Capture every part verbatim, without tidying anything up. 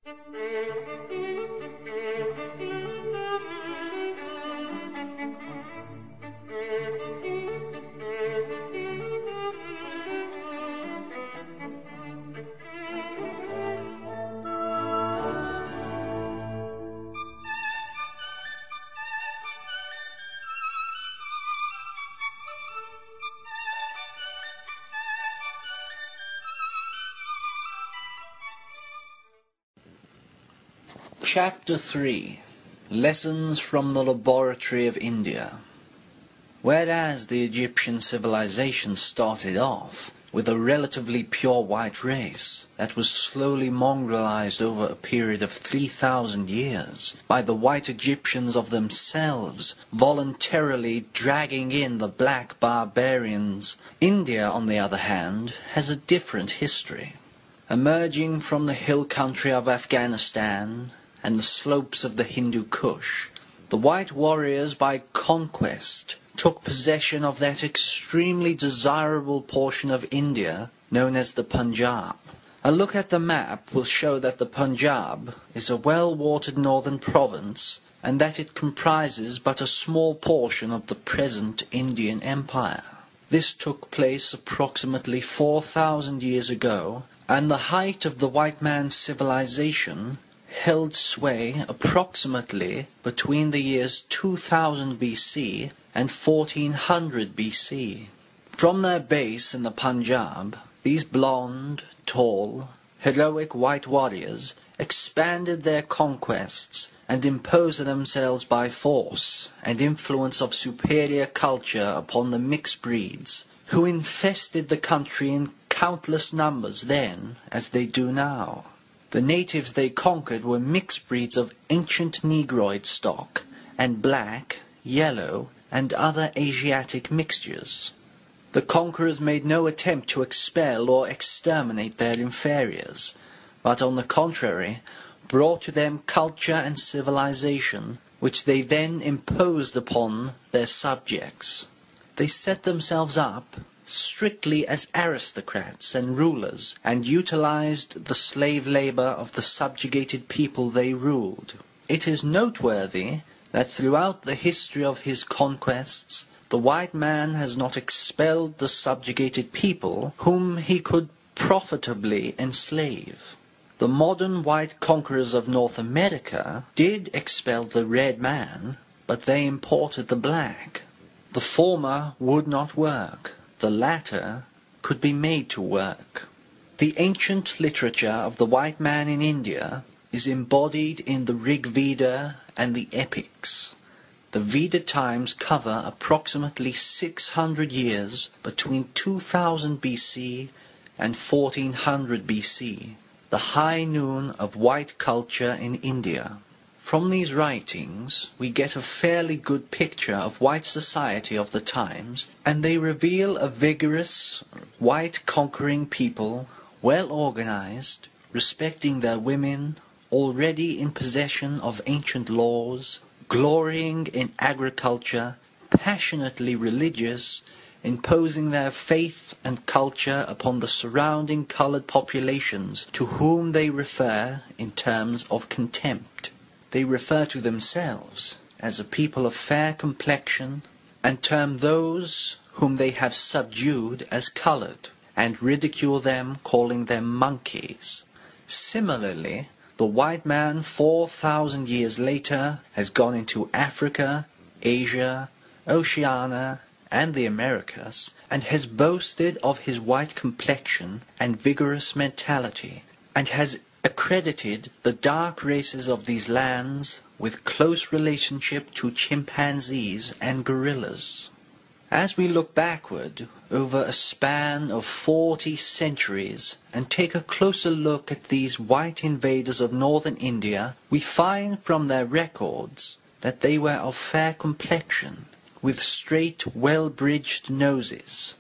Chapter three. Lessons from the Laboratory of India. Whereas the Egyptian civilization started off with a relatively pure white race that was slowly mongrelized over a period of three thousand years by the white Egyptians of themselves voluntarily dragging in the black barbarians, India, on the other hand, has a different history. Emerging from the hill country of Afghanistan and the slopes of the Hindu Kush, the white warriors by conquest took possession of that extremely desirable portion of India known as the Punjab. A look at the map will show that the Punjab is a well-watered northern province and that it comprises but a small portion of the present Indian Empire. This took place approximately four thousand years ago, and the height of the white man's civilization held sway approximately between the years two thousand B C and fourteen hundred B C. From their base in the Punjab, these blonde, tall, heroic white warriors expanded their conquests and imposed themselves by force and influence of superior culture upon the mixed breeds, who infested the country in countless numbers then as they do now. The natives they conquered were mixed breeds of ancient Negroid stock and black, yellow, and other Asiatic mixtures. The conquerors made no attempt to expel or exterminate their inferiors, but on the contrary, brought to them culture and civilization, which they then imposed upon their subjects. They set themselves up strictly as aristocrats and rulers, and utilized the slave labor of the subjugated people they ruled. It is noteworthy that throughout the history of his conquests, the white man has not expelled the subjugated people whom he could profitably enslave. The modern white conquerors of North America did expel the red man, but they imported the black. The former would not work. The latter could be made to work. The ancient literature of the white man in India is embodied in the Rig Veda and the epics. The Veda times cover approximately six hundred years between two thousand B C and fourteen hundred B C, the high noon of white culture in India. From these writings, we get a fairly good picture of white society of the times, and they reveal a vigorous, white conquering people, well organized, respecting their women, already in possession of ancient laws, glorying in agriculture, passionately religious, imposing their faith and culture upon the surrounding colored populations to whom they refer in terms of contempt. They refer to themselves as a people of fair complexion, and term those whom they have subdued as colored, and ridicule them, calling them monkeys. Similarly, the white man four thousand years later has gone into Africa, Asia, Oceania, and the Americas, and has boasted of his white complexion and vigorous mentality, and has accredited the dark races of these lands with close relationship to chimpanzees and gorillas. As we look backward over a span of forty centuries and take a closer look at these white invaders of northern India, we find from their records that they were of fair complexion, with straight, well-bridged noses.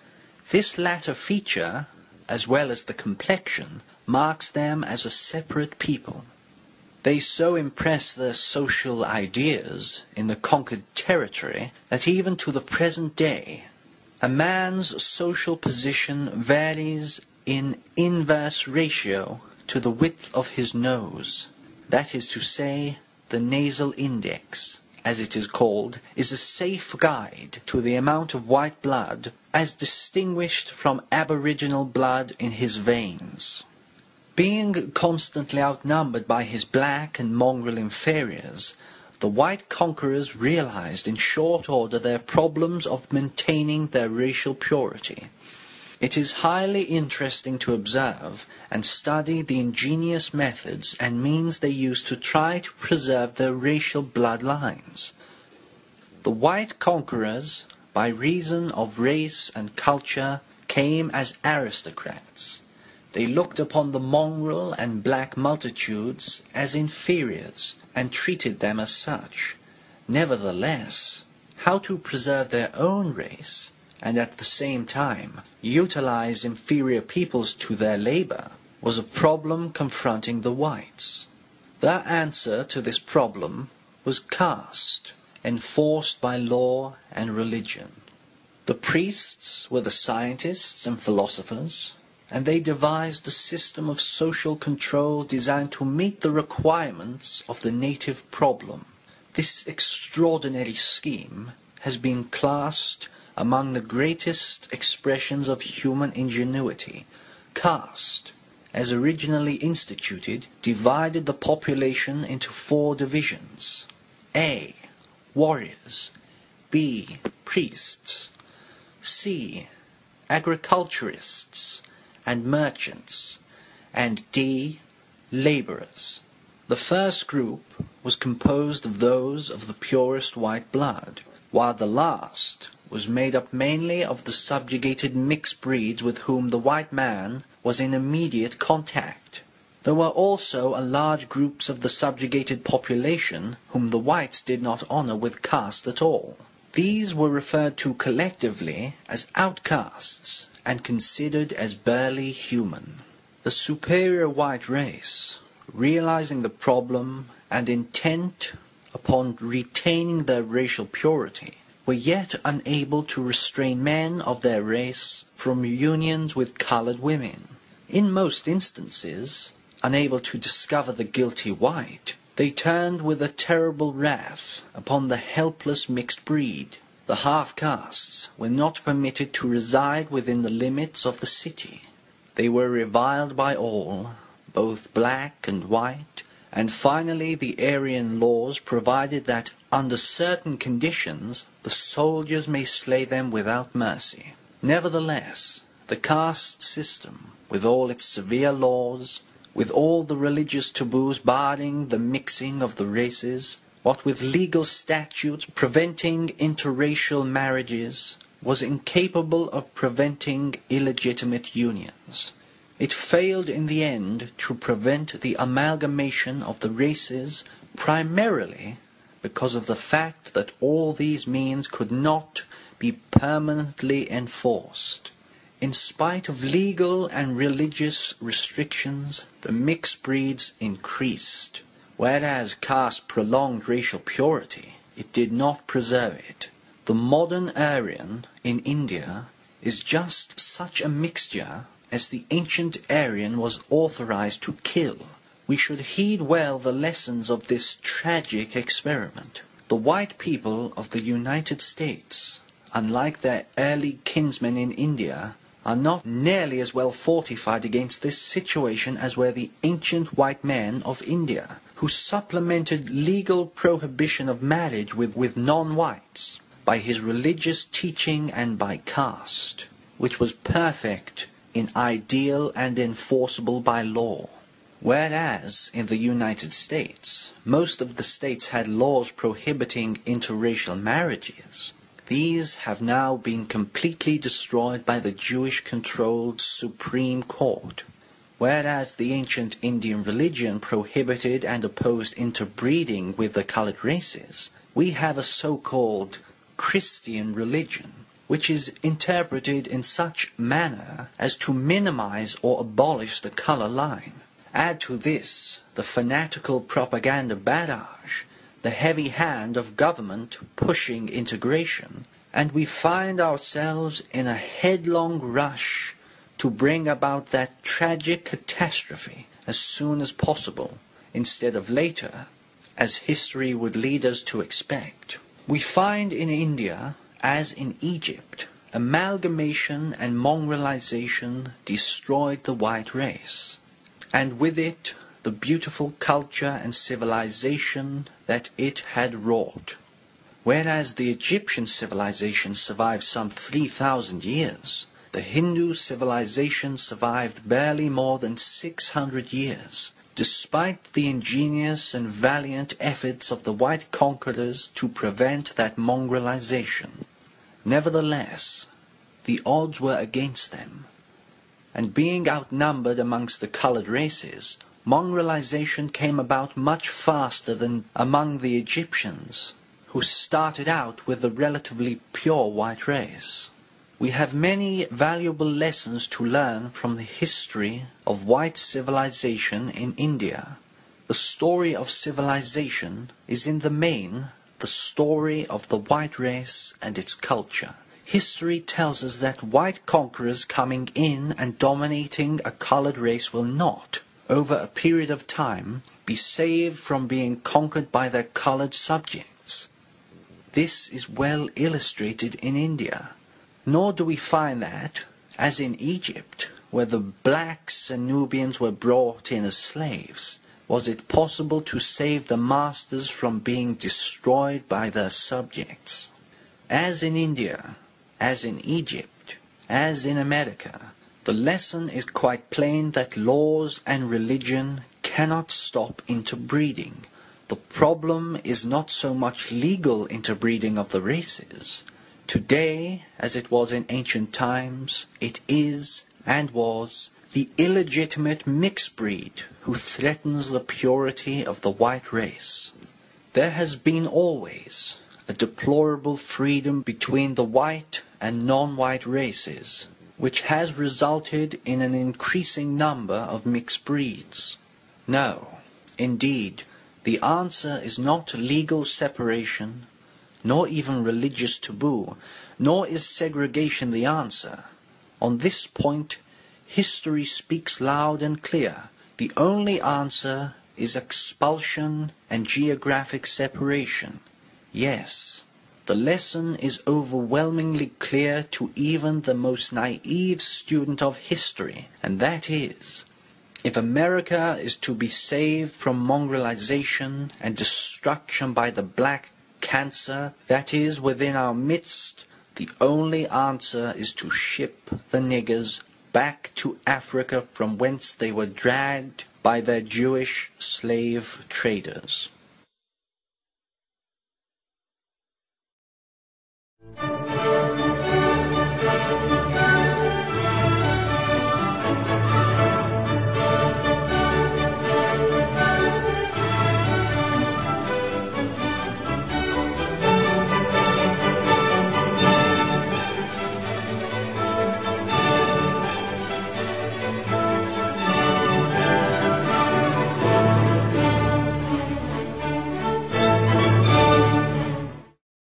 This latter feature, as well as the complexion, marks them as a separate people. They so impress their social ideas in the conquered territory that even to the present day, a man's social position varies in inverse ratio to the width of his nose. That is to say, the nasal index, as it is called, is a safe guide to the amount of white blood as distinguished from aboriginal blood in his veins. Being constantly outnumbered by his black and mongrel inferiors, the white conquerors realized in short order their problems of maintaining their racial purity. It is highly interesting to observe and study the ingenious methods and means they used to try to preserve their racial bloodlines. The white conquerors, by reason of race and culture, came as aristocrats. They looked upon the mongrel and black multitudes as inferiors and treated them as such. Nevertheless, how to preserve their own race and at the same time utilize inferior peoples to their labor was a problem confronting the whites. Their answer to this problem was caste, enforced by law and religion. The priests were the scientists and philosophers, and they devised a system of social control designed to meet the requirements of the native problem. This extraordinary scheme has been classed among the greatest expressions of human ingenuity. Caste, as originally instituted, divided the population into four divisions. A. Warriors. B. Priests. C. Agriculturists and merchants, and D. Laborers. The first group was composed of those of the purest white blood, while the last was made up mainly of the subjugated mixed breeds with whom the white man was in immediate contact. There were also a large groups of the subjugated population whom the whites did not honor with caste at all. These were referred to collectively as outcasts and considered as barely human. The superior white race, realizing the problem and intent upon retaining their racial purity, were yet unable to restrain men of their race from unions with colored women. In most instances, unable to discover the guilty white, they turned with a terrible wrath upon the helpless mixed breed. The half-castes were not permitted to reside within the limits of the city. They were reviled by all, both black and white, and finally the Aryan laws provided that under certain conditions the soldiers may slay them without mercy. Nevertheless, the caste system, with all its severe laws, with all the religious taboos barring the mixing of the races, what with legal statutes preventing interracial marriages, was incapable of preventing illegitimate unions. It failed in the end to prevent the amalgamation of the races primarily because of the fact that all these means could not be permanently enforced. In spite of legal and religious restrictions, the mixed breeds increased. Whereas caste prolonged racial purity, it did not preserve it. The modern Aryan in India is just such a mixture as the ancient Aryan was authorized to kill. We should heed well the lessons of this tragic experiment. The white people of the United States, unlike their early kinsmen in India, are not nearly as well fortified against this situation as were the ancient white men of India, who supplemented legal prohibition of marriage with, with non-whites by his religious teaching and by caste, which was perfect in ideal and enforceable by law. Whereas in the United States, most of the states had laws prohibiting interracial marriages, these have now been completely destroyed by the Jewish-controlled Supreme Court. Whereas the ancient Indian religion prohibited and opposed interbreeding with the colored races, we have a so-called Christian religion, which is interpreted in such manner as to minimize or abolish the color line. Add to this the fanatical propaganda barrage, the heavy hand of government pushing integration, and we find ourselves in a headlong rush to bring about that tragic catastrophe as soon as possible, instead of later, as history would lead us to expect. We find in India, as in Egypt, amalgamation and mongrelization destroyed the white race, and with it the beautiful culture and civilization that it had wrought. Whereas the Egyptian civilization survived some three thousand years, the Hindu civilization survived barely more than six hundred years, despite the ingenious and valiant efforts of the white conquerors to prevent that mongrelization. Nevertheless, the odds were against them, and being outnumbered amongst the colored races, mongrelization came about much faster than among the Egyptians, who started out with a relatively pure white race. We have many valuable lessons to learn from the history of white civilization in India. The story of civilization is in the main the story of the white race and its culture. History tells us that white conquerors coming in and dominating a colored race will not, over a period of time, be saved from being conquered by their colored subjects. This is well illustrated in India. Nor do we find that, as in Egypt, where the blacks and Nubians were brought in as slaves, was it possible to save the masters from being destroyed by their subjects. As in India, as in Egypt, as in America, the lesson is quite plain that laws and religion cannot stop interbreeding. The problem is not so much legal interbreeding of the races. Today, as it was in ancient times, it is, and was, the illegitimate mixed breed who threatens the purity of the white race. There has been always a deplorable freedom between the white and non-white races, which has resulted in an increasing number of mixed breeds. No, indeed, the answer is not legal separation, nor even religious taboo, nor is segregation the answer. On this point, history speaks loud and clear. The only answer is expulsion and geographic separation. Yes, the lesson is overwhelmingly clear to even the most naive student of history, and that is, if America is to be saved from mongrelization and destruction by the black cancer that is within our midst, the only answer is to ship the niggers back to Africa from whence they were dragged by their Jewish slave traders.